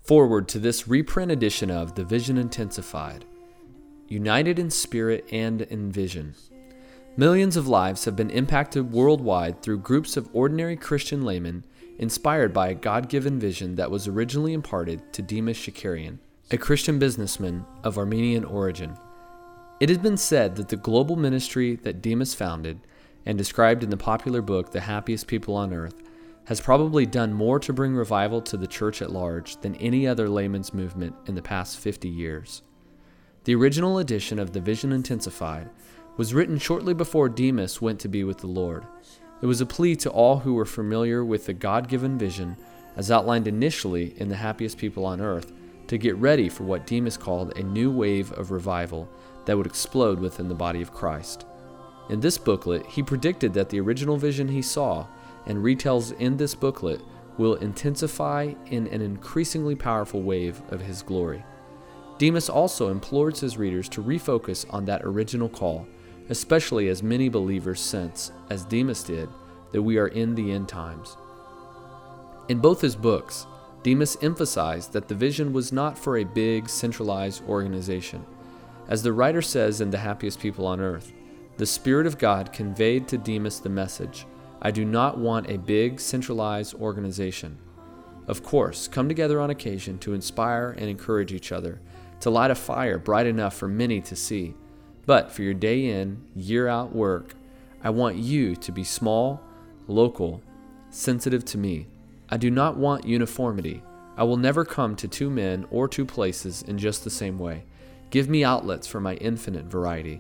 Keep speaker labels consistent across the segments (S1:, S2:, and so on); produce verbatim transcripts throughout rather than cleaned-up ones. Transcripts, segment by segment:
S1: Forward to this reprint edition of The Vision Intensified. United in spirit and in vision. Millions of lives have been impacted worldwide through groups of ordinary Christian laymen inspired by a God-given vision that was originally imparted to Demis Shakarian, a Christian businessman of Armenian origin. It has been said that the global ministry that Demis founded and described in the popular book The Happiest People on Earth has probably done more to bring revival to the church at large than any other layman's movement in the past fifty years. The original edition of The Vision Intensified was written shortly before Demis went to be with the Lord. It was a plea to all who were familiar with the God-given vision, as outlined initially in The Happiest People on Earth, to get ready for what Demis called a new wave of revival that would explode within the body of Christ. In this booklet, he predicted that the original vision he saw and retells in this booklet will intensify in an increasingly powerful wave of his glory. Demis also implores his readers to refocus on that original call, especially as many believers sense, as Demis did, that we are in the end times. In both his books, Demis emphasized that the vision was not for a big, centralized organization. As the writer says in The Happiest People on Earth, the Spirit of God conveyed to Demis the message, I do not want a big, centralized organization. Of course, come together on occasion to inspire and encourage each other, to light a fire bright enough for many to see. But for your day in, year out work, I want you to be small, local, sensitive to me. I do not want uniformity. I will never come to two men or two places in just the same way. Give me outlets for my infinite variety.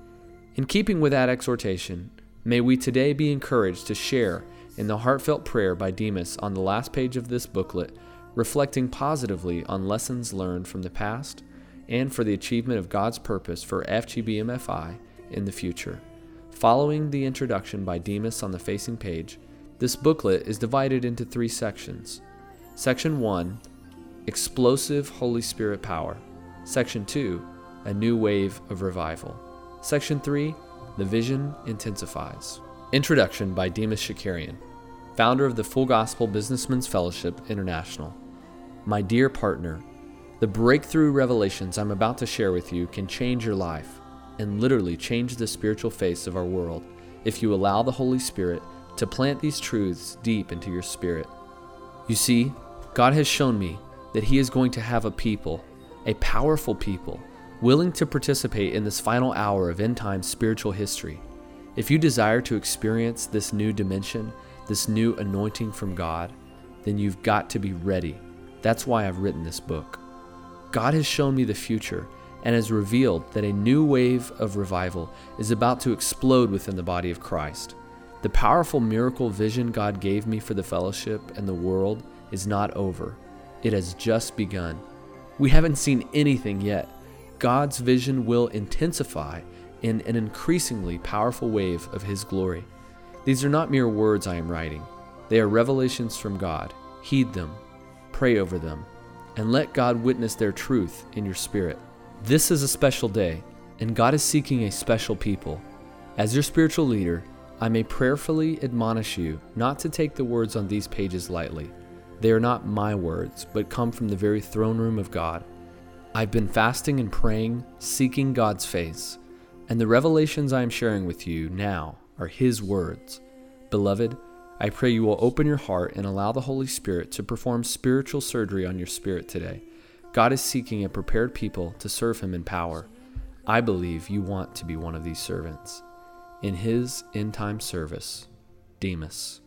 S1: In keeping with that exhortation, may we today be encouraged to share in the heartfelt prayer by Demis on the last page of this booklet, reflecting positively on lessons learned from the past and for the achievement of God's purpose for F G B M F I in the future. Following the introduction by Demis on the facing page, this booklet is divided into three sections. Section one, Explosive Holy Spirit Power. Section two, A New Wave of Revival. Section three, The Vision Intensifies. Introduction by Demis Shakarian, founder of the Full Gospel Businessmen's Fellowship International. My dear partner, the breakthrough revelations I'm about to share with you can change your life and literally change the spiritual face of our world if you allow the Holy Spirit to plant these truths deep into your spirit. You see, God has shown me that He is going to have a people, a powerful people, willing to participate in this final hour of end-time spiritual history. If you desire to experience this new dimension, this new anointing from God, then you've got to be ready. That's why I've written this book. God has shown me the future and has revealed that a new wave of revival is about to explode within the body of Christ. The powerful miracle vision God gave me for the fellowship and the world is not over. It has just begun. We haven't seen anything yet. God's vision will intensify in an increasingly powerful wave of His glory. These are not mere words I am writing. They are revelations from God. Heed them, pray over them, and let God witness their truth in your spirit. This is a special day, and God is seeking a special people. As your spiritual leader, I may prayerfully admonish you not to take the words on these pages lightly. They are not my words, but come from the very throne room of God. I've been fasting and praying, seeking God's face, and the revelations I am sharing with you now are His words. Beloved, I pray you will open your heart and allow the Holy Spirit to perform spiritual surgery on your spirit today. God is seeking a prepared people to serve Him in power. I believe you want to be one of these servants. In His end-time service, Demis.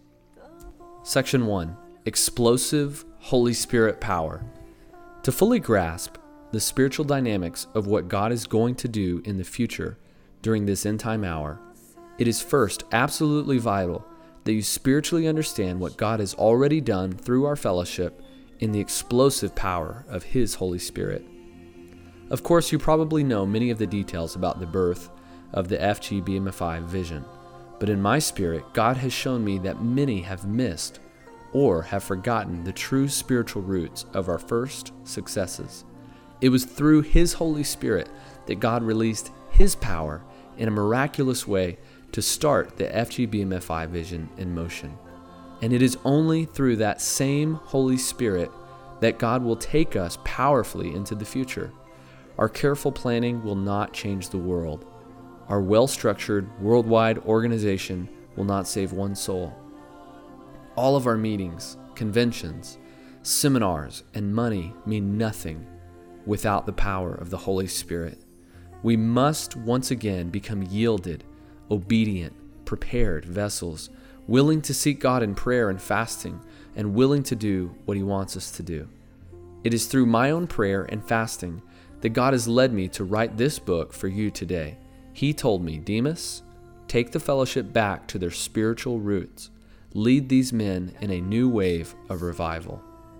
S1: Section one, Explosive Holy Spirit Power. To fully grasp the spiritual dynamics of what God is going to do in the future during this end-time hour, it is first absolutely vital that you spiritually understand what God has already done through our fellowship in the explosive power of His Holy Spirit. Of course, you probably know many of the details about the birth of the F G B M F I vision, but in my spirit, God has shown me that many have missed or have forgotten the true spiritual roots of our first successes. It was through His Holy Spirit that God released His power in a miraculous way to start the F G B M F I vision in motion. And it is only through that same Holy Spirit that God will take us powerfully into the future. Our careful planning will not change the world. Our well-structured worldwide organization will not save one soul. All of our meetings, conventions, seminars, and money mean nothing without the power of the Holy Spirit. We must once again become yielded, obedient, prepared vessels, willing to seek God in prayer and fasting, and willing to do what He wants us to do. It is through my own prayer and fasting that God has led me to write this book for you today. He told me, Demas, take the fellowship back to their spiritual roots. Lead these men in a new wave of revival.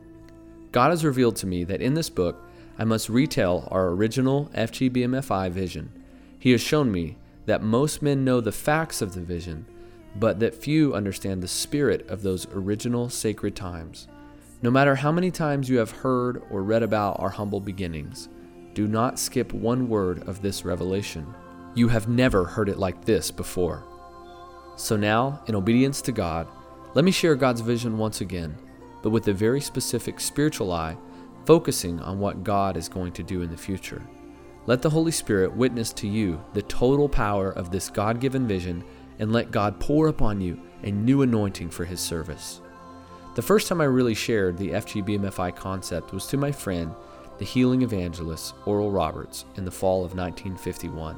S1: God has revealed to me that in this book, I must retell our original F G B M F I vision. He has shown me that most men know the facts of the vision, but that few understand the spirit of those original sacred times. No matter how many times you have heard or read about our humble beginnings, do not skip one word of this revelation. You have never heard it like this before. So now, in obedience to God, let me share God's vision once again, but with a very specific spiritual eye, focusing on what God is going to do in the future. Let the Holy Spirit witness to you the total power of this God-given vision, and let God pour upon you a new anointing for His service. The first time I really shared the F G B M F I concept was to my friend, the healing evangelist Oral Roberts, in the fall of nineteen fifty-one.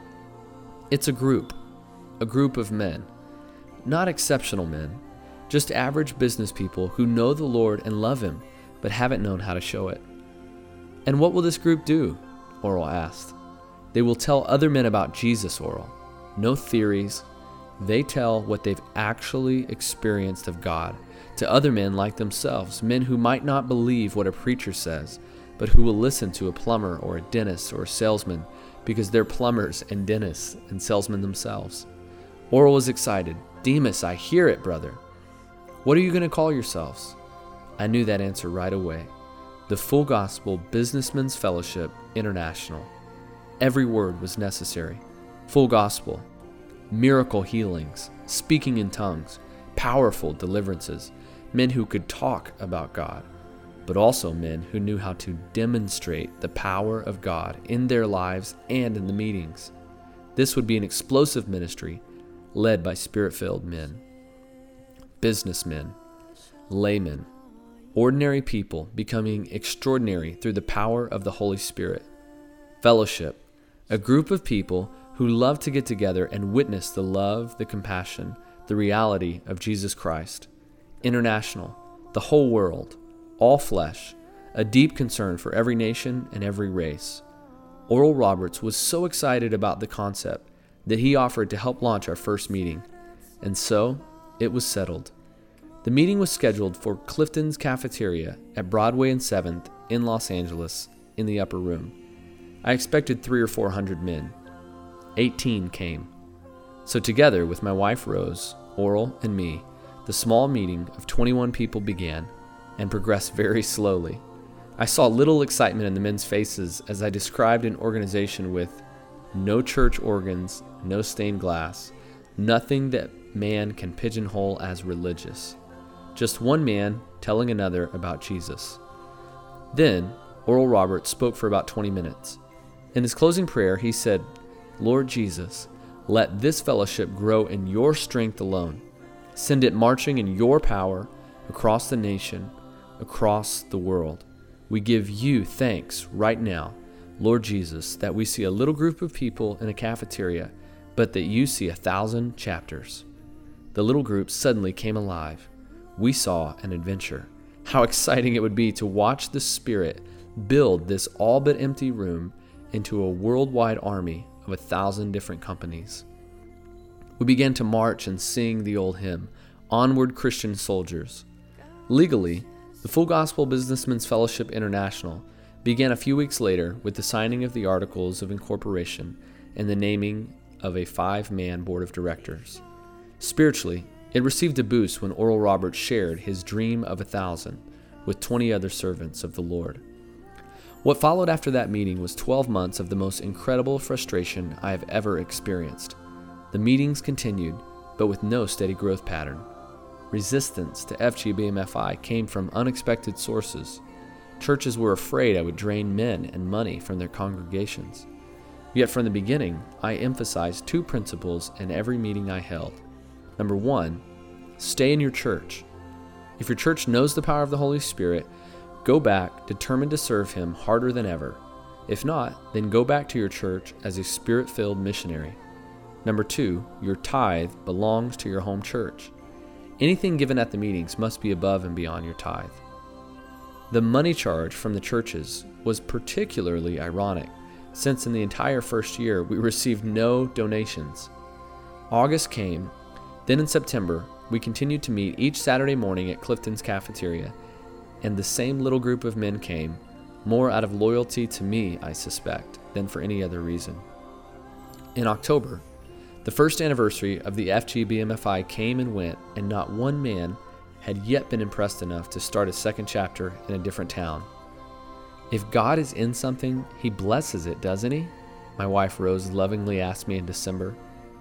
S1: It's a group, a group of men, not exceptional men, just average business people who know the Lord and love Him, but haven't known how to show it. And what will this group do? Oral asked. They will tell other men about Jesus, Oral. No theories. They tell what they've actually experienced of God to other men like themselves, men who might not believe what a preacher says, but who will listen to a plumber or a dentist or a salesman because they're plumbers and dentists and salesmen themselves. Oral was excited. Demas, I hear it, brother. What are you going to call yourselves? I knew that answer right away. The Full Gospel Businessmen's Fellowship International. Every word was necessary. Full Gospel, miracle healings, speaking in tongues, powerful deliverances, men who could talk about God, but also men who knew how to demonstrate the power of God in their lives and in the meetings. This would be an explosive ministry led by Spirit-filled men, businessmen, laymen, ordinary people becoming extraordinary through the power of the Holy Spirit. Fellowship, a group of people who love to get together and witness the love, the compassion, the reality of Jesus Christ. International, the whole world, all flesh, a deep concern for every nation and every race. Oral Roberts was so excited about the concept that he offered to help launch our first meeting. And so, it was settled. The meeting was scheduled for Clifton's Cafeteria at Broadway and seventh in Los Angeles in the upper room. I expected three or four hundred men. Eighteen came. So together with my wife Rose, Oral, and me, the small meeting of twenty-one people began and progressed very slowly. I saw little excitement in the men's faces as I described an organization with no church organs, no stained glass, nothing that man can pigeonhole as religious. Just one man telling another about Jesus. Then, Oral Roberts spoke for about twenty minutes. In his closing prayer, he said, Lord Jesus, let this fellowship grow in your strength alone. Send it marching in your power across the nation, across the world. We give you thanks right now, Lord Jesus, that we see a little group of people in a cafeteria, but that you see a thousand chapters. The little group suddenly came alive. We saw an adventure. How exciting it would be to watch the Spirit build this all but empty room into a worldwide army of a thousand different companies. We began to march and sing the old hymn, Onward Christian Soldiers. Legally, the Full Gospel Businessmen's Fellowship International began a few weeks later with the signing of the Articles of Incorporation and the naming of a five-man board of directors. Spiritually, it received a boost when Oral Roberts shared his dream of a thousand with twenty other servants of the Lord. What followed after that meeting was twelve months of the most incredible frustration I have ever experienced. The meetings continued, but with no steady growth pattern. Resistance to F G B M F I came from unexpected sources. Churches were afraid I would drain men and money from their congregations. Yet from the beginning, I emphasized two principles in every meeting I held. Number one, stay in your church. If your church knows the power of the Holy Spirit, go back determined to serve Him harder than ever. If not, then go back to your church as a Spirit-filled missionary. Number two, your tithe belongs to your home church. Anything given at the meetings must be above and beyond your tithe. The money charge from the churches was particularly ironic, since in the entire first year we received no donations. August came, then in September we continued to meet each Saturday morning at Clifton's cafeteria, and the same little group of men came, more out of loyalty to me, I suspect, than for any other reason. In October, the first anniversary of the F G B M F I came and went, and not one man had yet been impressed enough to start a second chapter in a different town. If God is in something, He blesses it, doesn't He? My wife Rose lovingly asked me in December.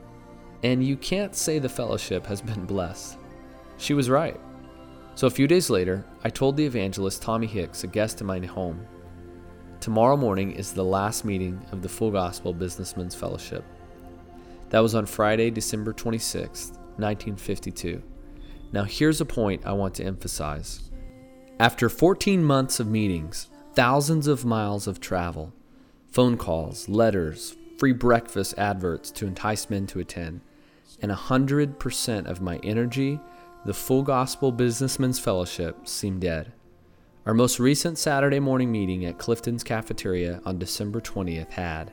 S1: And you can't say the fellowship has been blessed. She was right. So a few days later, I told the evangelist Tommy Hicks, a guest in my home, tomorrow morning is the last meeting of the Full Gospel Businessmen's Fellowship. That was on Friday, December twenty-sixth, nineteen fifty-two. Now here's a point I want to emphasize. After fourteen months of meetings, thousands of miles of travel, phone calls, letters, free breakfast adverts to entice men to attend, and one hundred percent of my energy, the Full Gospel Businessmen's Fellowship seemed dead. Our most recent Saturday morning meeting at Clifton's cafeteria on December twentieth had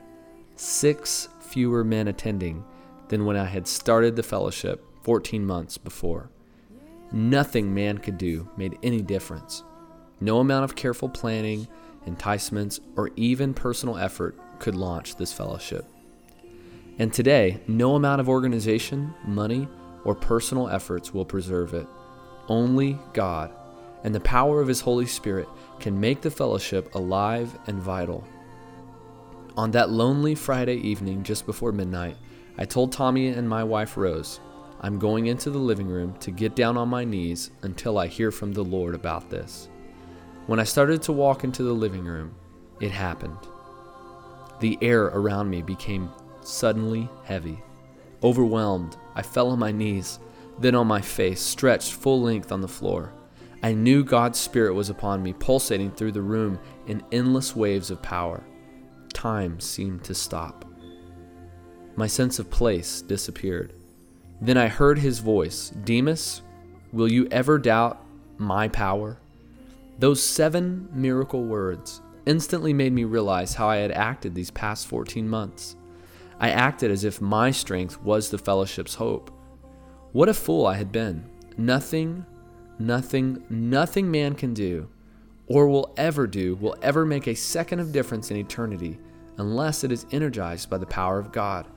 S1: six fewer men attending than when I had started the fellowship fourteen months before. Nothing man could do made any difference. No amount of careful planning, enticements, or even personal effort could launch this fellowship. And today, no amount of organization, money, or personal efforts will preserve it. Only God and the power of His Holy Spirit can make the fellowship alive and vital. On that lonely Friday evening just before midnight, I told Tommy and my wife Rose, I'm going into the living room to get down on my knees until I hear from the Lord about this. When I started to walk into the living room, it happened. The air around me became suddenly heavy. Overwhelmed, I fell on my knees, then on my face, stretched full length on the floor. I knew God's Spirit was upon me, pulsating through the room in endless waves of power. Time seemed to stop. My sense of place disappeared. Then I heard His voice, Demas, will you ever doubt my power? Those seven miracle words instantly made me realize how I had acted these past fourteen months. I acted as if my strength was the fellowship's hope. What a fool I had been. Nothing, nothing, nothing man can do or will ever do will ever make a second of difference in eternity unless it is energized by the power of God.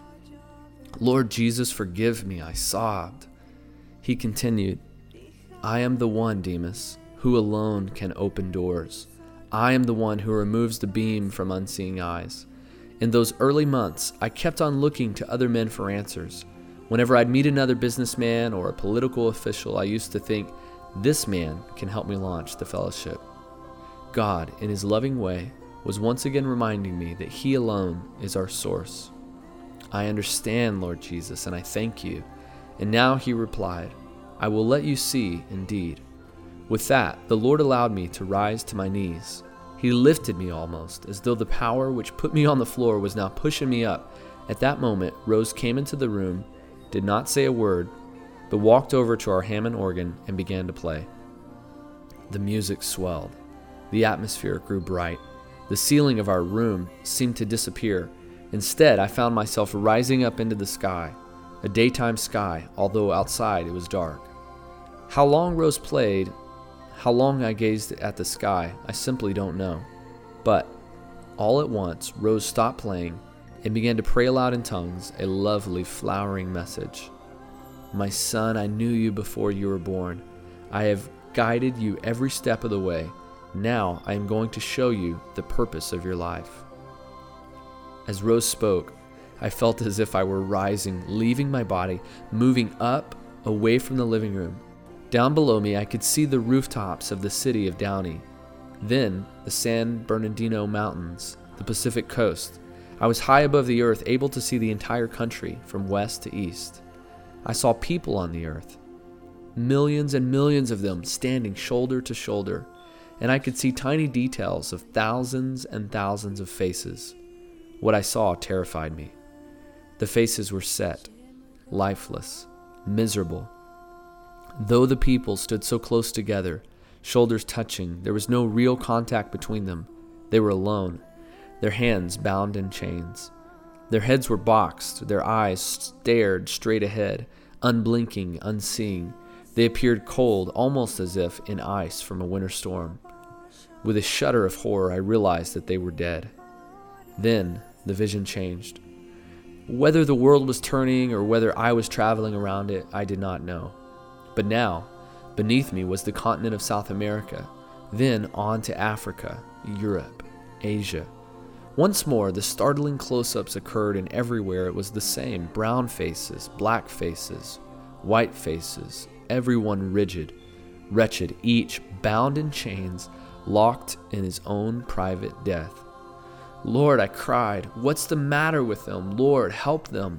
S1: Lord Jesus, forgive me, I sobbed. He continued, I am the one, Demas, who alone can open doors. I am the one who removes the beam from unseeing eyes. In those early months, I kept on looking to other men for answers. Whenever I'd meet another businessman or a political official, I used to think, this man can help me launch the fellowship. God, in His loving way, was once again reminding me that He alone is our source. I understand, Lord Jesus, and I thank you. And now He replied, I will let you see indeed. With that, the Lord allowed me to rise to my knees. He lifted me almost, as though the power which put me on the floor was now pushing me up. At that moment, Rose came into the room, did not say a word, but walked over to our Hammond organ and began to play. The music swelled. The atmosphere grew bright. The ceiling of our room seemed to disappear. Instead, I found myself rising up into the sky, a daytime sky, although outside it was dark. How long Rose played, how long I gazed at the sky, I simply don't know. But, all at once, Rose stopped playing and began to pray aloud in tongues a lovely, flowering message. My son, I knew you before you were born. I have guided you every step of the way. Now I am going to show you the purpose of your life. As Rose spoke, I felt as if I were rising, leaving my body, moving up, away from the living room. Down below me, I could see the rooftops of the city of Downey. Then the San Bernardino Mountains, the Pacific coast. I was high above the earth, able to see the entire country from west to east. I saw people on the earth, millions and millions of them standing shoulder to shoulder, and I could see tiny details of thousands and thousands of faces. What I saw terrified me. The faces were set, lifeless, miserable. Though the people stood so close together, shoulders touching, there was no real contact between them. They were alone, their hands bound in chains. Their heads were boxed, their eyes stared straight ahead, unblinking, unseeing. They appeared cold, almost as if in ice from a winter storm. With a shudder of horror, I realized that they were dead. Then the vision changed. Whether the world was turning or whether I was traveling around it, I did not know. But now, beneath me was the continent of South America, then on to Africa, Europe, Asia. Once more, the startling close-ups occurred, and everywhere it was the same: brown faces, black faces, white faces, everyone rigid, wretched, each bound in chains, locked in his own private death. Lord, I cried, what's the matter with them? Lord, help them.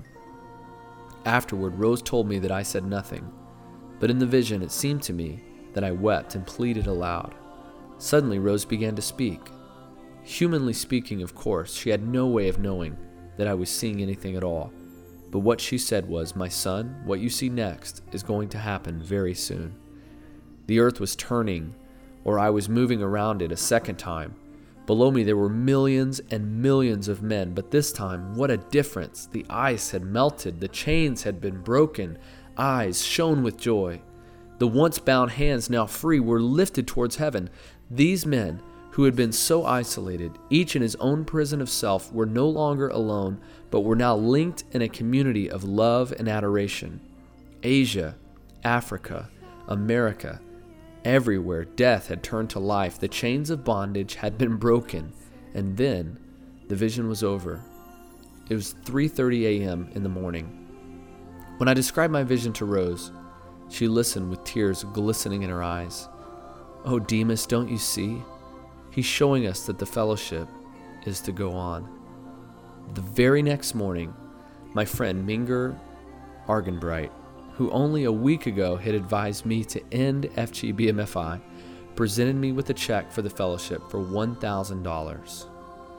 S1: Afterward, Rose told me that I said nothing, but in the vision it seemed to me that I wept and pleaded aloud. Suddenly Rose began to speak. Humanly speaking, of course, she had no way of knowing that I was seeing anything at all. But what she said was, "My son, what you see next is going to happen very soon." The earth was turning, or I was moving around it a second time. Below me there were millions and millions of men, but this time, what a difference! The ice had melted, the chains had been broken, eyes shone with joy. The once bound hands, now free, were lifted towards heaven. These men, who had been so isolated, each in his own prison of self, were no longer alone, but were now linked in a community of love and adoration. Asia, Africa, America, everywhere death had turned to life. The chains of bondage had been broken, and then the vision was over. It was three thirty a.m. in the morning. When I described my vision to Rose, she listened with tears glistening in her eyes. "Oh, Demas, don't you see? He's showing us that the fellowship is to go on." The very next morning, my friend Minger Argenbright, who only a week ago had advised me to end F G B M F I, presented me with a check for the fellowship for one thousand dollars.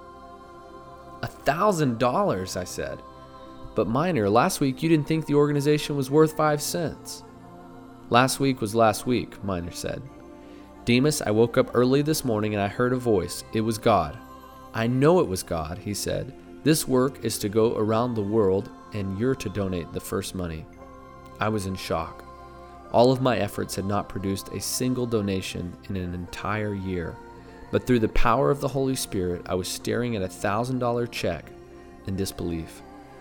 S1: A thousand dollars, I said. "But Miner, last week you didn't think the organization was worth five cents. "Last week was last week," Miner said. "Demas, I woke up early this morning and I heard a voice. It was God." "I know it was God," he said. "This work is to go around the world and you're to donate the first money." I was in shock. All of my efforts had not produced a single donation in an entire year, but through the power of the Holy Spirit, I was staring at a thousand dollar check in disbelief.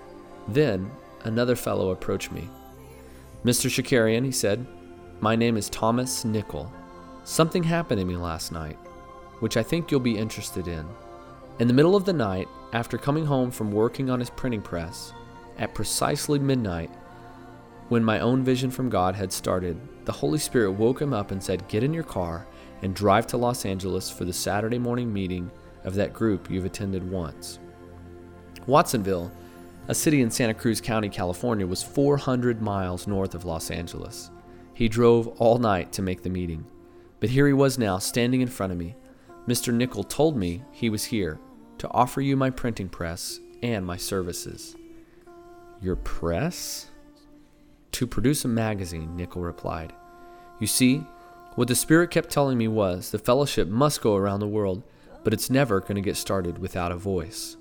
S1: Then another fellow approached me. "Mister Shakarian," he said, "my name is Thomas Nickel. Something happened to me last night, which I think you'll be interested in. In the middle of the night, after coming home from working on his printing press, at precisely midnight, when my own vision from God had started, the Holy Spirit woke him up and said, 'Get in your car and drive to Los Angeles for the Saturday morning meeting of that group you've attended once.'" Watsonville, a city in Santa Cruz County, California, was four hundred miles north of Los Angeles. He drove all night to make the meeting. But here he was now, standing in front of me. Mister Nickel told me he was here to offer you my printing press and my services. "Your press?" "To produce a magazine," Nickel replied. "You see, what the Spirit kept telling me was the fellowship must go around the world, but it's never going to get started without a voice."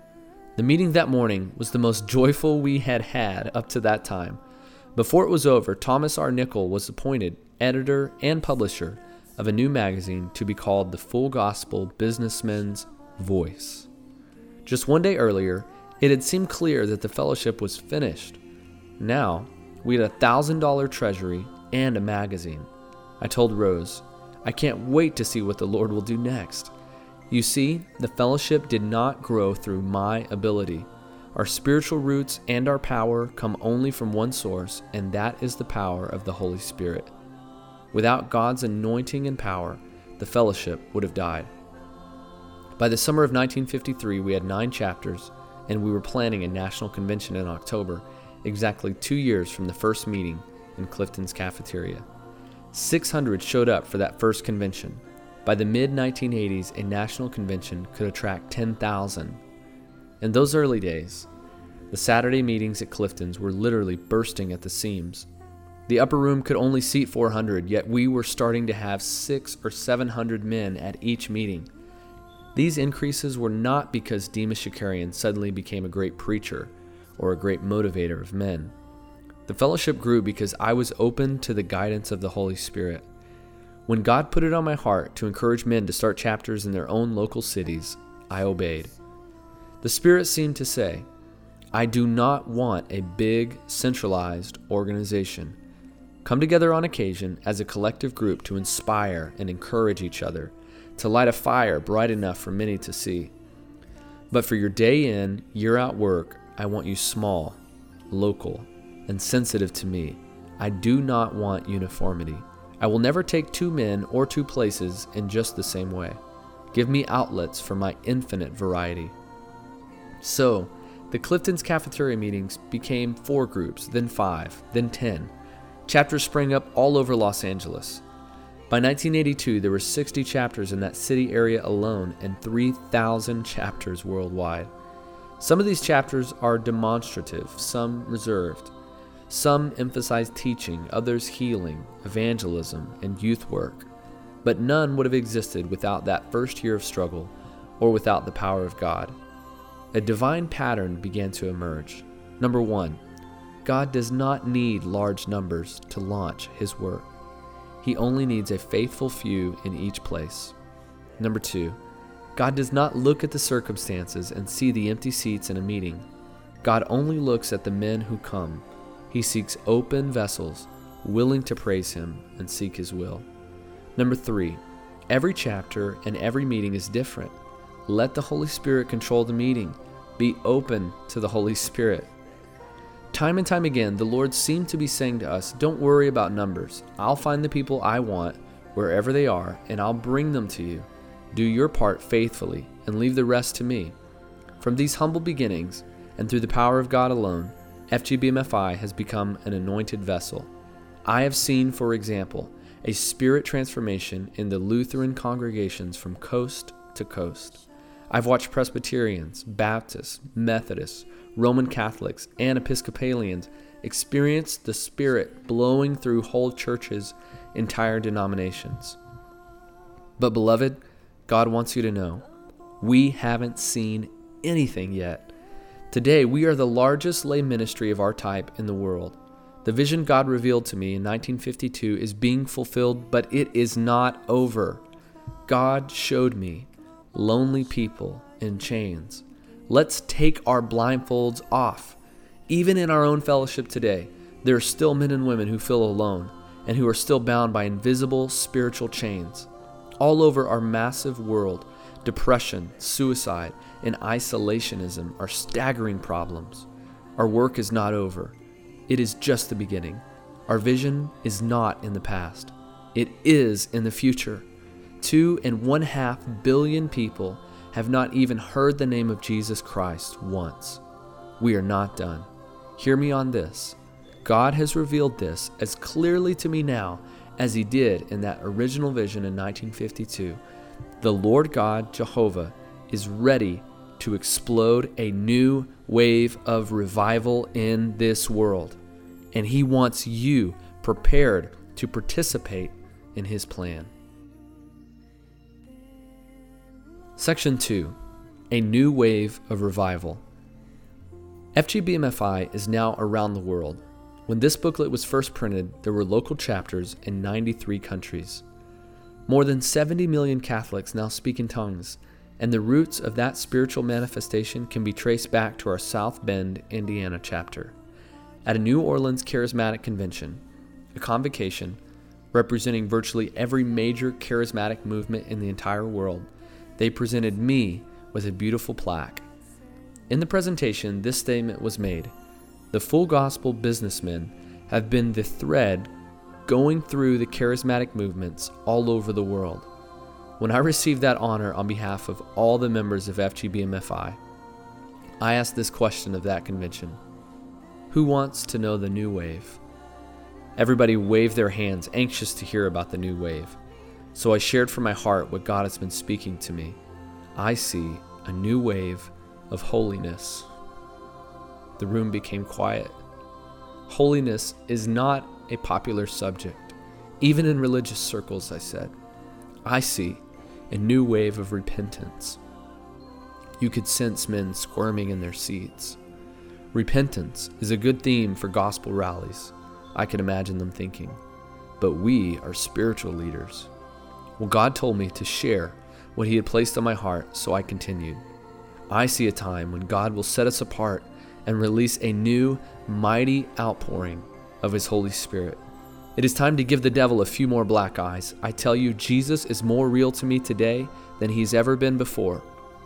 S1: The meeting that morning was the most joyful we had had up to that time. Before it was over, Thomas R. Nickel was appointed editor and publisher of a new magazine to be called The Full Gospel Businessman's Voice. Just one day earlier, it had seemed clear that the fellowship was finished. Now, we had a thousand dollar treasury and a magazine. I told Rose, "I can't wait to see what the Lord will do next." You see, the fellowship did not grow through my ability. Our spiritual roots and our power come only from one source, and that is the power of the Holy Spirit. Without God's anointing and power, the fellowship would have died. By the summer of nineteen fifty-three, we had nine chapters, and we were planning a national convention in October, exactly two years from the first meeting in Clifton's cafeteria. six hundred showed up for that first convention. By the mid nineteen eighties, a national convention could attract ten thousand. In those early days, the Saturday meetings at Clifton's were literally bursting at the seams. The upper room could only seat four hundred, yet we were starting to have six or seven hundred men at each meeting. These increases were not because Demos Shakarian suddenly became a great preacher or a great motivator of men. The fellowship grew because I was open to the guidance of the Holy Spirit. When God put it on my heart to encourage men to start chapters in their own local cities, I obeyed. The Spirit seemed to say, I do not want a big, centralized organization. Come together on occasion as a collective group to inspire and encourage each other, to light a fire bright enough for many to see. But for your day in, year out work, I want you small, local, and sensitive to me. I do not want uniformity. I will never take two men or two places in just the same way. Give me outlets for my infinite variety. So, the Clifton's cafeteria meetings became four groups, then five, then ten. Chapters sprang up all over Los Angeles. By nineteen eighty-two, there were sixty chapters in that city area alone and three thousand chapters worldwide. Some of these chapters are demonstrative, some reserved. Some emphasize teaching, others healing, evangelism, and youth work. But none would have existed without that first year of struggle or without the power of God. A divine pattern began to emerge. Number one, God does not need large numbers to launch His work. He only needs a faithful few in each place. Number two, God does not look at the circumstances and see the empty seats in a meeting. God only looks at the men who come. He seeks open vessels, willing to praise Him and seek His will. Number three, every chapter and every meeting is different. Let the Holy Spirit control the meeting. Be open to the Holy Spirit. Time and time again, the Lord seemed to be saying to us, don't worry about numbers. I'll find the people I want wherever they are, and I'll bring them to you. Do your part faithfully and leave the rest to me. From these humble beginnings, and through the power of God alone, F G B M F I has become an anointed vessel. I have seen, for example, a spirit transformation in the Lutheran congregations from coast to coast. I've watched Presbyterians, Baptists, Methodists, Roman Catholics, and Episcopalians experience the Spirit blowing through whole churches, entire denominations. But beloved, God wants you to know, we haven't seen anything yet. Today, we are the largest lay ministry of our type in the world. The vision God revealed to me in nineteen fifty-two is being fulfilled, but it is not over. God showed me lonely people in chains. Let's take our blindfolds off. Even in our own fellowship today, there are still men and women who feel alone and who are still bound by invisible spiritual chains. All over our massive world, depression, suicide, and isolationism are staggering problems. Our work is not over. It is just the beginning. Our vision is not in the past. It is in the future. Two and one half billion people have not even heard the name of Jesus Christ once. We are not done. Hear me on this. God has revealed this as clearly to me now as He did in that original vision in nineteen fifty-two. The Lord God, Jehovah, is ready to explode a new wave of revival in this world. And He wants you prepared to participate in His plan. Section two, a new wave of revival. F G B M F I is now around the world. When this booklet was first printed, there were local chapters in ninety-three countries. More than seventy million Catholics now speak in tongues, and the roots of that spiritual manifestation can be traced back to our South Bend, Indiana chapter. At a New Orleans Charismatic Convention, a convocation representing virtually every major charismatic movement in the entire world, they presented me with a beautiful plaque. In the presentation, this statement was made: the full gospel businessmen have been the thread going through the charismatic movements all over the world. When I received that honor on behalf of all the members of F G B M F I, I asked this question of that convention: who wants to know the new wave? Everybody waved their hands, anxious to hear about the new wave. So I shared from my heart what God has been speaking to me. I see a new wave of holiness. The room became quiet. Holiness is not a popular subject, even in religious circles, I said. I see a new wave of repentance. You could sense men squirming in their seats. Repentance is a good theme for gospel rallies, I could imagine them thinking. But we are spiritual leaders. Well, God told me to share what He had placed on my heart, so I continued. I see a time when God will set us apart and release a new, mighty outpouring of His Holy Spirit. It is time to give the devil a few more black eyes. I tell you, Jesus is more real to me today than He's ever been before.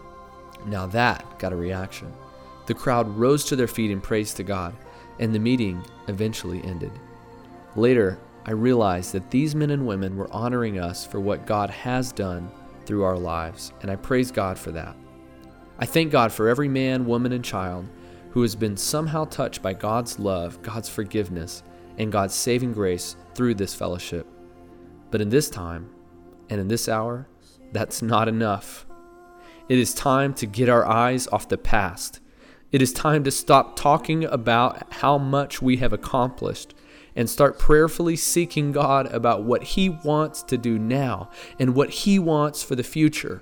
S1: Now that got a reaction. The crowd rose to their feet in praise to God, and the meeting eventually ended. Later, I realized that these men and women were honoring us for what God has done through our lives, and I praise God for that. I thank God for every man, woman, and child who has been somehow touched by God's love, God's forgiveness, and God's saving grace through this fellowship. But in this time, and in this hour, that's not enough. It is time to get our eyes off the past. It is time to stop talking about how much we have accomplished and start prayerfully seeking God about what He wants to do now and what He wants for the future.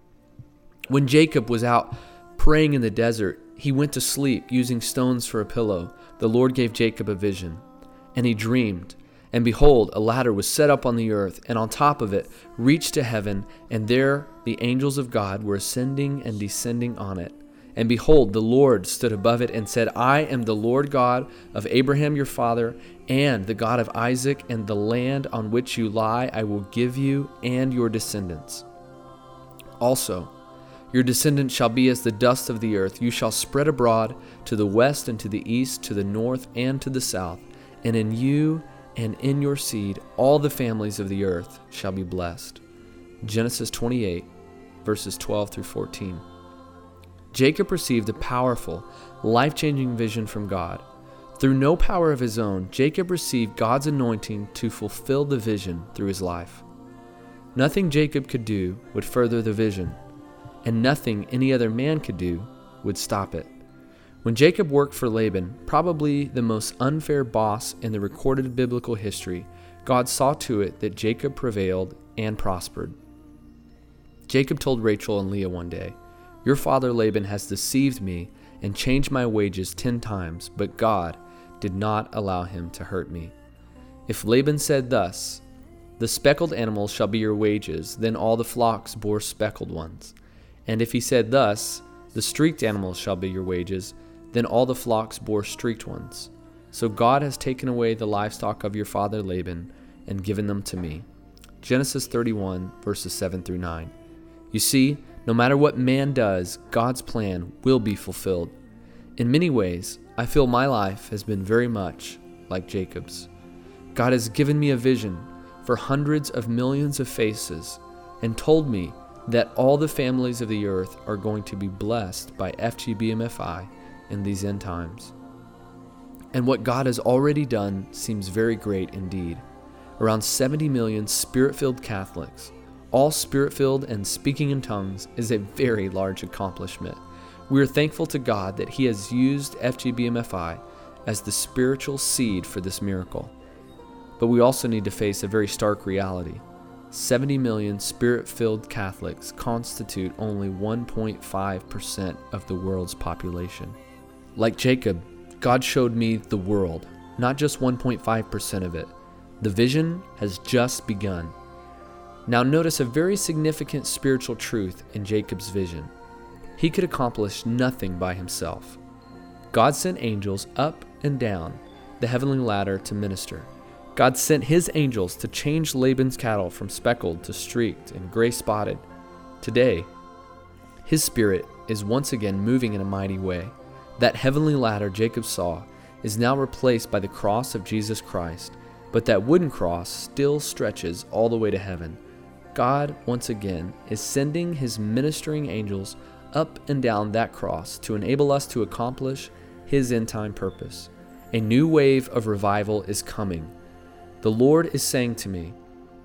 S1: When Jacob was out praying in the desert, he went to sleep using stones for a pillow. The Lord gave Jacob a vision, and he dreamed. And behold, a ladder was set up on the earth, and on top of it reached to heaven, and there the angels of God were ascending and descending on it. And behold, the Lord stood above it and said, I am the Lord God of Abraham your father, and the God of Isaac, and the land on which you lie I will give you and your descendants. Also, your descendants shall be as the dust of the earth. You shall spread abroad to the west and to the east, to the north and to the south. And in you and in your seed all the families of the earth shall be blessed. Genesis twenty-eight, verses twelve through fourteen. Jacob received a powerful, life-changing vision from God. Through no power of his own, Jacob received God's anointing to fulfill the vision through his life. Nothing Jacob could do would further the vision, and nothing any other man could do would stop it. When Jacob worked for Laban, probably the most unfair boss in the recorded biblical history, God saw to it that Jacob prevailed and prospered. Jacob told Rachel and Leah one day, Your father Laban has deceived me and changed my wages ten times, but God did not allow him to hurt me. If Laban said thus, The speckled animals shall be your wages, then all the flocks bore speckled ones. And if he said thus, The streaked animals shall be your wages, then all the flocks bore streaked ones. So God has taken away the livestock of your father Laban and given them to me. Genesis thirty-one, verses seven through nine. You see, no matter what man does, God's plan will be fulfilled. In many ways, I feel my life has been very much like Jacob's. God has given me a vision for hundreds of millions of faces and told me that all the families of the earth are going to be blessed by F G B M F I in these end times. And what God has already done seems very great indeed. Around seventy million Spirit-filled Catholics, all Spirit-filled and speaking in tongues, is a very large accomplishment. We are thankful to God that He has used F G B M F I as the spiritual seed for this miracle. But we also need to face a very stark reality. seventy million Spirit-filled Catholics constitute only one point five percent of the world's population. Like Jacob, God showed me the world, not just one point five percent of it. The vision has just begun. Now notice a very significant spiritual truth in Jacob's vision. He could accomplish nothing by himself. God sent angels up and down the heavenly ladder to minister. God sent His angels to change Laban's cattle from speckled to streaked and gray-spotted. Today, His Spirit is once again moving in a mighty way. That heavenly ladder Jacob saw is now replaced by the cross of Jesus Christ, but that wooden cross still stretches all the way to heaven. God, once again, is sending his ministering angels up and down that cross to enable us to accomplish his end-time purpose. A new wave of revival is coming. The Lord is saying to me,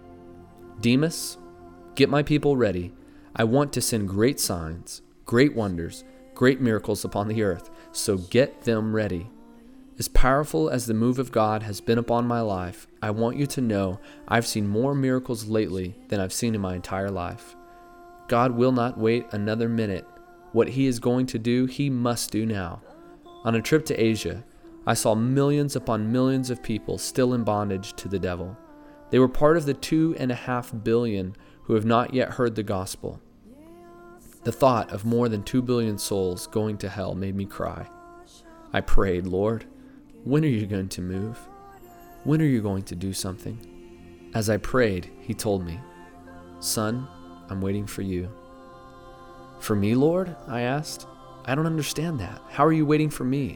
S1: Demas, get my people ready. I want to send great signs, great wonders, great miracles upon the earth, so get them ready. As powerful as the move of God has been upon my life, I want you to know I've seen more miracles lately than I've seen in my entire life. God will not wait another minute. What he is going to do, he must do now. On a trip to Asia, I saw millions upon millions of people still in bondage to the devil. They were part of the two and a half billion who have not yet heard the gospel. The thought of more than two billion souls going to hell made me cry. I prayed, Lord, when are you going to move? When are you going to do something? As I prayed, he told me, Son, I'm waiting for you. For me, Lord? I asked. I don't understand that. How are you waiting for me?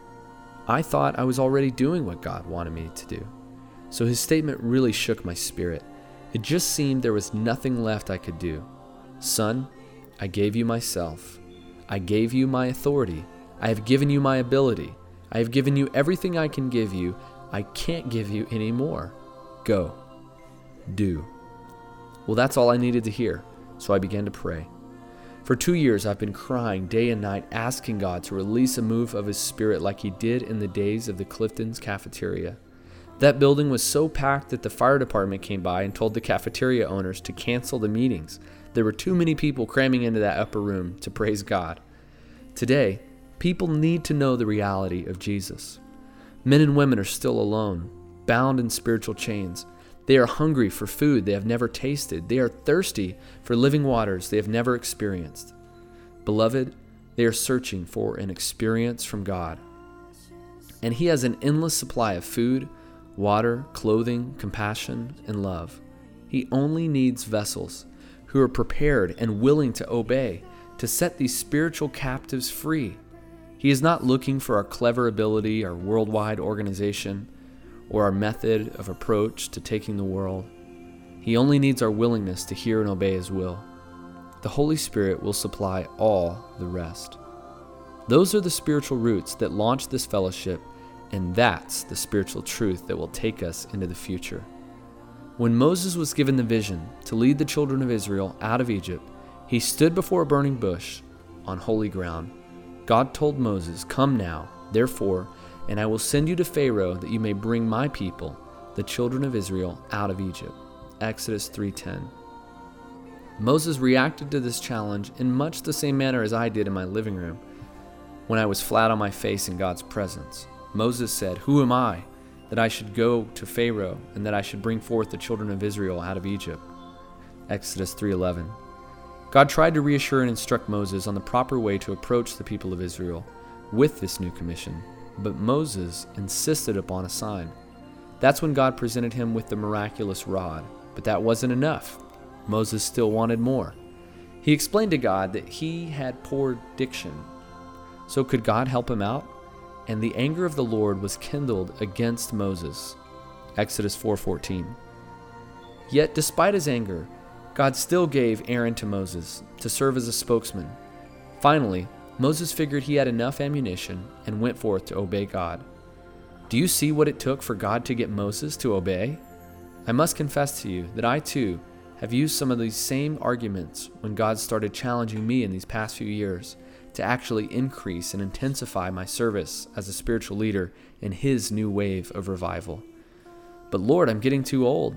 S1: I thought I was already doing what God wanted me to do. So his statement really shook my spirit. It just seemed there was nothing left I could do. Son, I gave you myself. I gave you my authority. I have given you my ability. I have given you everything I can give you. I can't give you any more. Go. Do. Well, that's all I needed to hear, so I began to pray. For two years, I've been crying day and night, asking God to release a move of his Spirit like he did in the days of the Clifton's cafeteria. That building was so packed that the fire department came by and told the cafeteria owners to cancel the meetings. There were too many people cramming into that upper room to praise God. Today, people need to know the reality of Jesus. Men and women are still alone, bound in spiritual chains. They are hungry for food they have never tasted. They are thirsty for living waters they have never experienced. Beloved, they are searching for an experience from God. And he has an endless supply of food, water, clothing, compassion, and love. He only needs vessels who are prepared and willing to obey, to set these spiritual captives free. He is not looking for our clever ability, our worldwide organization, or our method of approach to taking the world. He only needs our willingness to hear and obey his will. The Holy Spirit will supply all the rest. Those are the spiritual roots that launch this fellowship, and that's the spiritual truth that will take us into the future. When Moses was given the vision to lead the children of Israel out of Egypt, he stood before a burning bush on holy ground. God told Moses, Come now, therefore, and I will send you to Pharaoh that you may bring my people, the children of Israel, out of Egypt. Exodus three ten. Moses reacted to this challenge in much the same manner as I did in my living room when I was flat on my face in God's presence. Moses said, Who am I that I should go to Pharaoh and that I should bring forth the children of Israel out of Egypt? Exodus three eleven. God tried to reassure and instruct Moses on the proper way to approach the people of Israel with this new commission, but Moses insisted upon a sign. That's when God presented him with the miraculous rod, but that wasn't enough. Moses still wanted more. He explained to God that he had poor diction. So could God help him out? And the anger of the Lord was kindled against Moses. Exodus four fourteen. Yet despite his anger, God still gave Aaron to Moses to serve as a spokesman. Finally, Moses figured he had enough ammunition and went forth to obey God. Do you see what it took for God to get Moses to obey? I must confess to you that I too have used some of these same arguments when God started challenging me in these past few years to actually increase and intensify my service as a spiritual leader in his new wave of revival. But Lord, I'm getting too old.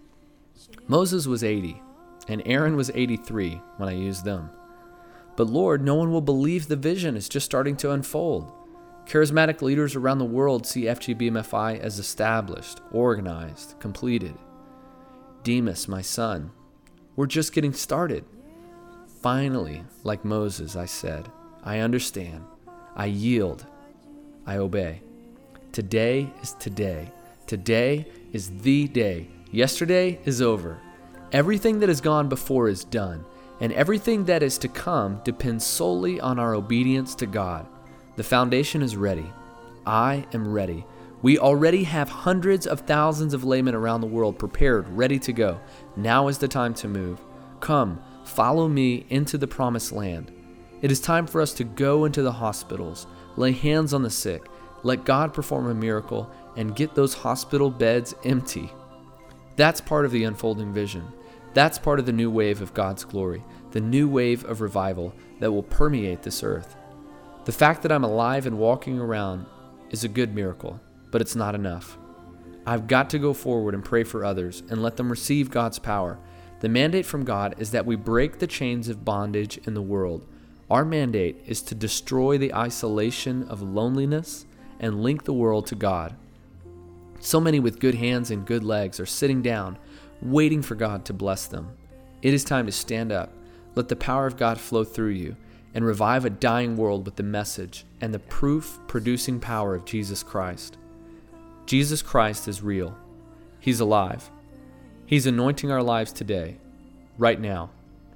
S1: Moses was eighty, and Aaron was eighty-three when I used them. But Lord, no one will believe the vision is just starting to unfold. Charismatic leaders around the world see F G B M F I as established, organized, completed. Demas, my son, we're just getting started. Finally, like Moses, I said, I understand. I yield. I obey. Today is today. Today is the day. Yesterday is over. Everything that has gone before is done, and everything that is to come depends solely on our obedience to God. The foundation is ready. I am ready. We already have hundreds of thousands of laymen around the world prepared, ready to go. Now is the time to move. Come, follow me into the promised land. It is time for us to go into the hospitals, lay hands on the sick, let God perform a miracle, and get those hospital beds empty. That's part of the unfolding vision. That's part of the new wave of God's glory, the new wave of revival that will permeate this earth. The fact that I'm alive and walking around is a good miracle, but it's not enough. I've got to go forward and pray for others and let them receive God's power. The mandate from God is that we break the chains of bondage in the world. Our mandate is to destroy the isolation of loneliness and link the world to God. So many with good hands and good legs are sitting down, waiting for God to bless them. It is time to stand up, let the power of God flow through you, and revive a dying world with the message and the proof-producing power of Jesus Christ. Jesus Christ is real. He's alive. He's anointing our lives today, right now.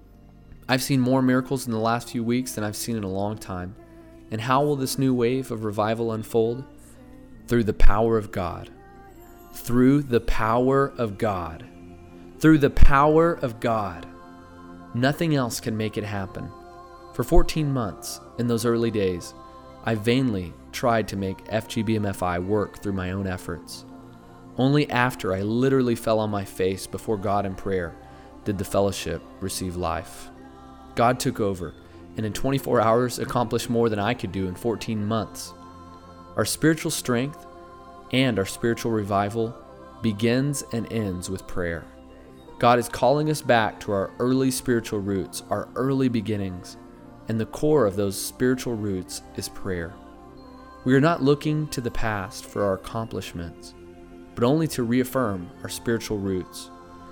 S1: I've seen more miracles in the last few weeks than I've seen in a long time. And how will this new wave of revival unfold? Through the power of God. Through the power of God. Through the power of God. Nothing else can make it happen. For fourteen months, in those early days, I vainly tried to make F G B M F I work through my own efforts. Only after I literally fell on my face before God in prayer did the fellowship receive life. God took over, and in twenty-four hours accomplished more than I could do in fourteen months. Our spiritual strength and our spiritual revival begins and ends with prayer. God is calling us back to our early spiritual roots, our early beginnings, and the core of those spiritual roots is prayer. We are not looking to the past for our accomplishments, but only to reaffirm our spiritual roots.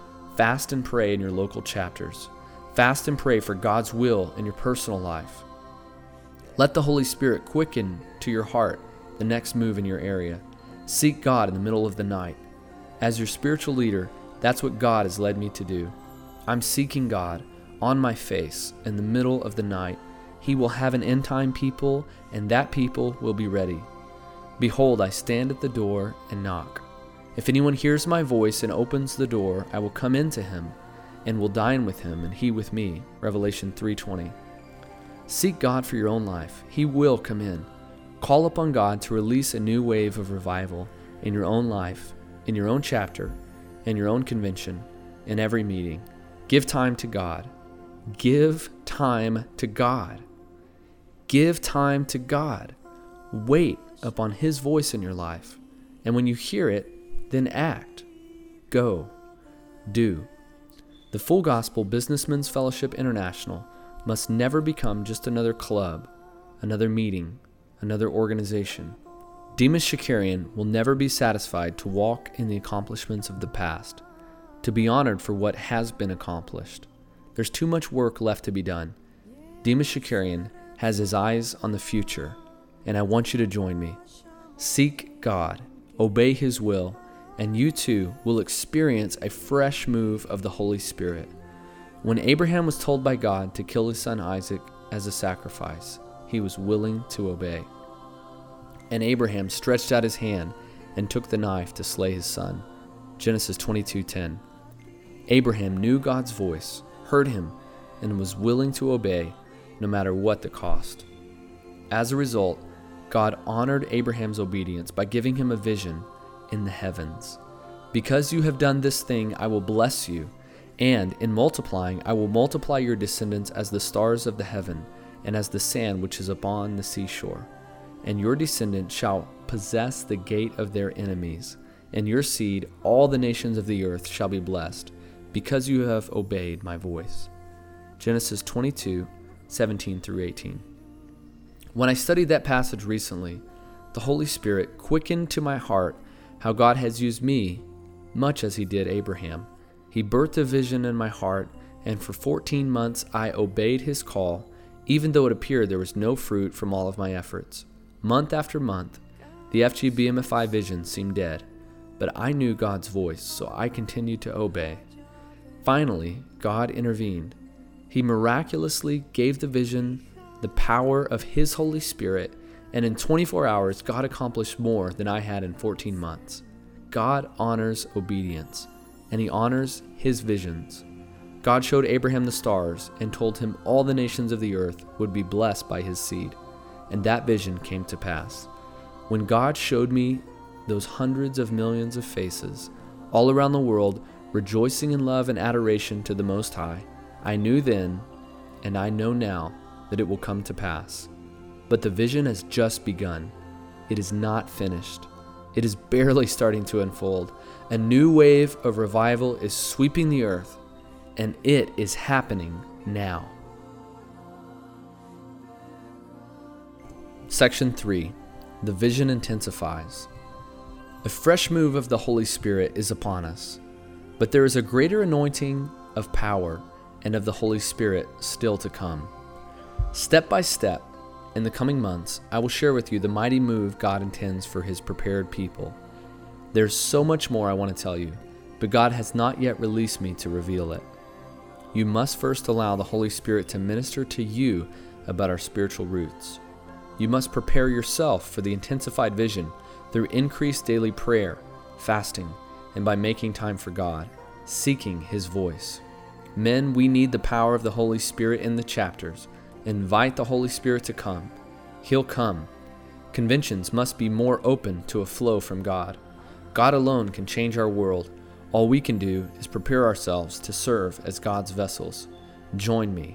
S1: Fast and pray in your local chapters. Fast and pray for God's will in your personal life. Let the Holy Spirit quicken to your heart the next move in your area. Seek God in the middle of the night. As your spiritual leader, that's what God has led me to do. I'm seeking God on my face in the middle of the night. He will have an end time people, and that people will be ready. Behold, I stand at the door and knock. If anyone hears my voice and opens the door, I will come into him and will dine with him and he with me. Revelation three twenty. Seek God for your own life. He will come in. Call upon God to release a new wave of revival in your own life, in your own chapter, in your own convention, in every meeting. Give time to God. Give time to God. Give time to God. Wait upon His voice in your life. And when you hear it, then act. Go. Do. The Full Gospel Businessmen's Fellowship International must never become just another club, another meeting, another organization. Demos Shakarian will never be satisfied to walk in the accomplishments of the past, to be honored for what has been accomplished. There's too much work left to be done. Demos Shakarian has his eyes on the future, and I want you to join me. Seek God, obey His will, and you too will experience a fresh move of the Holy Spirit. When Abraham was told by God to kill his son Isaac as a sacrifice, he was willing to obey. And Abraham stretched out his hand and took the knife to slay his son. Genesis twenty-two ten. Abraham knew God's voice, heard Him, and was willing to obey no matter what the cost. As a result, God honored Abraham's obedience by giving him a vision in the heavens. Because you have done this thing, I will bless you, and in multiplying, I will multiply your descendants as the stars of the heaven, and as the sand which is upon the seashore. And your descendants shall possess the gate of their enemies, and your seed, all the nations of the earth, shall be blessed, because you have obeyed my voice. Genesis twenty-two, seventeen through eighteen. When I studied that passage recently, the Holy Spirit quickened to my heart how God has used me much as He did Abraham. He birthed a vision in my heart, and for fourteen months I obeyed His call, even though it appeared there was no fruit from all of my efforts. Month after month, the F G B M F I vision seemed dead, but I knew God's voice, so I continued to obey. Finally, God intervened. He miraculously gave the vision the power of His Holy Spirit, And in twenty-four hours, God accomplished more than I had in fourteen months. God honors obedience, and he honors his visions. God showed Abraham the stars and told him all the nations of the earth would be blessed by his seed, and that vision came to pass. When God showed me those hundreds of millions of faces all around the world rejoicing in love and adoration to the Most High, I knew then, and I know now, that it will come to pass. But the vision has just begun. It is not finished. It is barely starting to unfold. A new wave of revival is sweeping the earth, and it is happening now. Section three. The vision intensifies. A fresh move of the Holy Spirit is upon us, but there is a greater anointing of power and of the Holy Spirit still to come. Step by step, in the coming months, I will share with you the mighty move God intends for his prepared people. There's so much more I want to tell you, but God has not yet released me to reveal it. You must first allow the Holy Spirit to minister to you about our spiritual roots. You must prepare yourself for the intensified vision through increased daily prayer, fasting, and by making time for God, seeking his voice. Men, we need the power of the Holy Spirit in the chapters. Invite the Holy Spirit to come. He'll come. Conventions must be more open to a flow from God. God alone can change our world. All we can do is prepare ourselves to serve as God's vessels. Join me.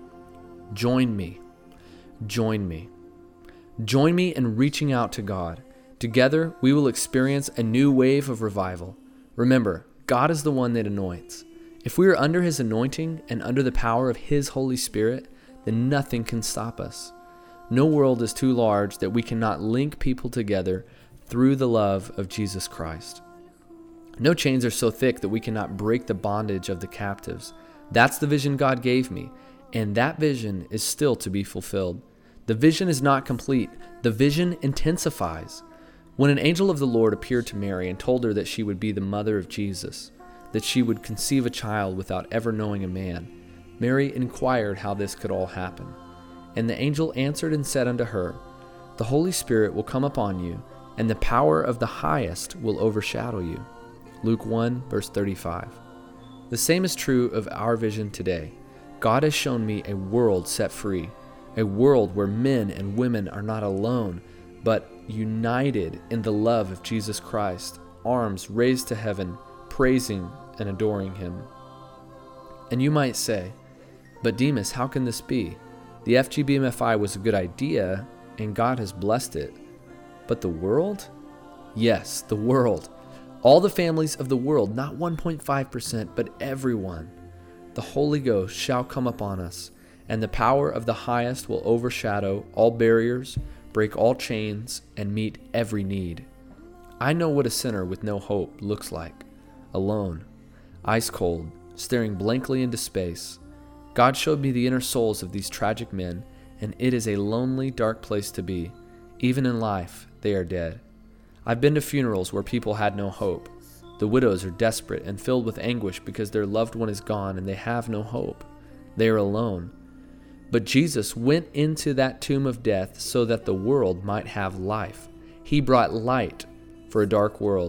S1: Join me. Join me. Join me in reaching out to God. Together, we will experience a new wave of revival. Remember, God is the one that anoints. If we are under his anointing and under the power of his Holy Spirit, then nothing can stop us. No world is too large that we cannot link people together through the love of Jesus Christ. No chains are so thick that we cannot break the bondage of the captives. That's the vision God gave me, and that vision is still to be fulfilled. The vision is not complete. The vision intensifies. When an angel of the Lord appeared to Mary and told her that she would be the mother of Jesus, that she would conceive a child without ever knowing a man, Mary inquired how this could all happen. And the angel answered and said unto her, The Holy Spirit will come upon you, and the power of the highest will overshadow you. Luke one, verse thirty-five. The same is true of our vision today. God has shown me a world set free, a world where men and women are not alone, but united in the love of Jesus Christ, arms raised to heaven, praising and adoring him. And you might say, but Demas, how can this be? The F G B M F I was a good idea, and God has blessed it. But the world? Yes, the world. All the families of the world, not one point five percent, but everyone. The Holy Ghost shall come upon us, and the power of the highest will overshadow all barriers, break all chains, and meet every need. I know what a sinner with no hope looks like. Alone, ice cold, staring blankly into space. God showed me the inner souls of these tragic men, and it is a lonely, dark place to be. Even in life, they are dead. I've been to funerals where people had no hope. The widows are desperate and filled with anguish because their loved one is gone and they have no hope. They are alone. But Jesus went into that tomb of death so that the world might have life. He brought light for a dark world.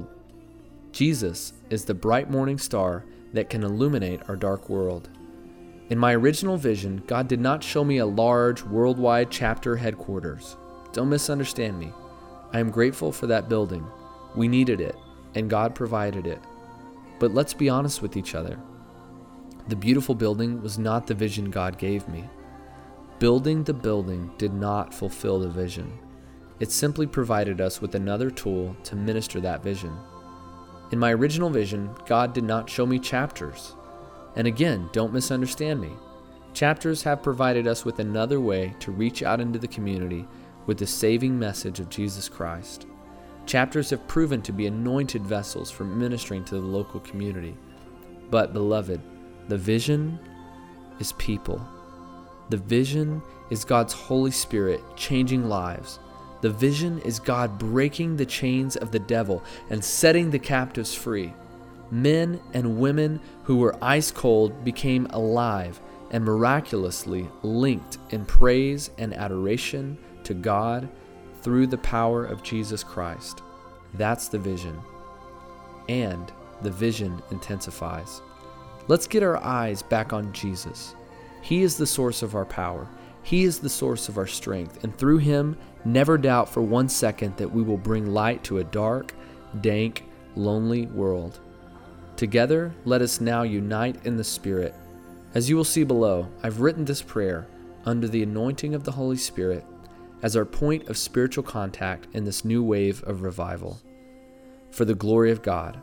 S1: Jesus is the bright morning star that can illuminate our dark world. In my original vision, God did not show me a large worldwide chapter headquarters. Don't misunderstand me. I am grateful for that building. We needed it, and God provided it. But let's be honest with each other. The beautiful building was not the vision God gave me. Building the building did not fulfill the vision. It simply provided us with another tool to minister that vision. In my original vision, God did not show me chapters. And again, don't misunderstand me. Chapters have provided us with another way to reach out into the community with the saving message of Jesus Christ. Chapters have proven to be anointed vessels for ministering to the local community. But, beloved, the vision is people. The vision is God's Holy Spirit changing lives. The vision is God breaking the chains of the devil and setting the captives free. Men and women who were ice cold became alive and miraculously linked in praise and adoration to God through the power of Jesus Christ. That's the vision. And the vision intensifies. Let's get our eyes back on Jesus. He is the source of our power. He is the source of our strength. And through him, never doubt for one second that we will bring light to a dark, dank, lonely world. Together, let us now unite in the Spirit. As you will see below, I've written this prayer under the anointing of the Holy Spirit as our point of spiritual contact in this new wave of revival. For the glory of God,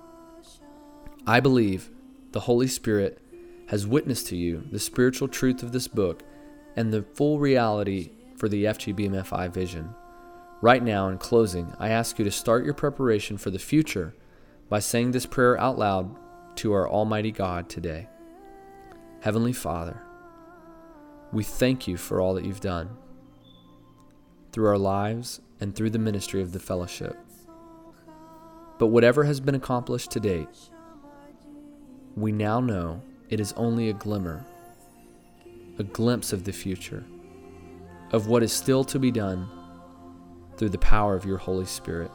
S1: I believe the Holy Spirit has witnessed to you the spiritual truth of this book and the full reality for the F G B M F I vision. Right now, in closing, I ask you to start your preparation for the future by saying this prayer out loud to our Almighty God today. Heavenly Father, we thank you for all that you've done through our lives and through the ministry of the fellowship. But whatever has been accomplished to date, we now know it is only a glimmer, a glimpse of the future, of what is still to be done through the power of your Holy Spirit.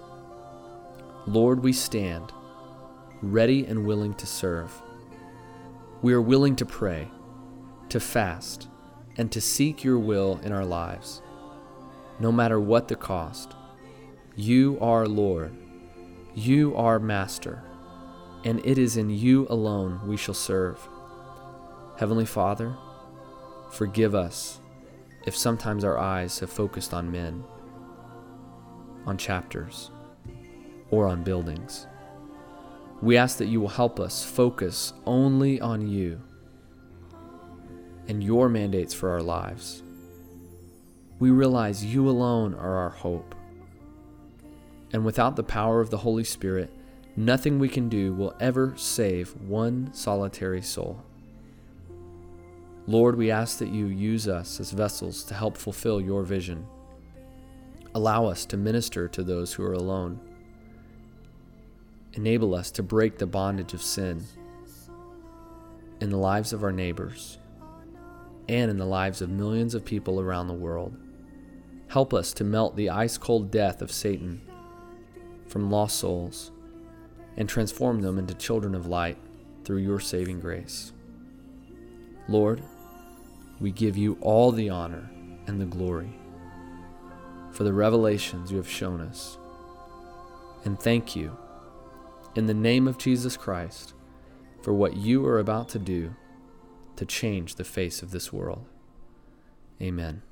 S1: Lord, we stand ready and willing to serve. We are willing to pray, to fast, and to seek your will in our lives, no matter what the cost. You are Lord. You are Master, and it is in you alone we shall serve. Heavenly Father, forgive us if sometimes our eyes have focused on men, on chapters, or on buildings. We ask that you will help us focus only on you and your mandates for our lives. We realize you alone are our hope. And without the power of the Holy Spirit, nothing we can do will ever save one solitary soul. Lord, we ask that you use us as vessels to help fulfill your vision. Allow us to minister to those who are alone. Enable us to break the bondage of sin in the lives of our neighbors and in the lives of millions of people around the world. Help us to melt the ice-cold death of Satan from lost souls and transform them into children of light through your saving grace. Lord, we give you all the honor and the glory for the revelations you have shown us. And thank you, in the name of Jesus Christ, for what you are about to do to change the face of this world. Amen.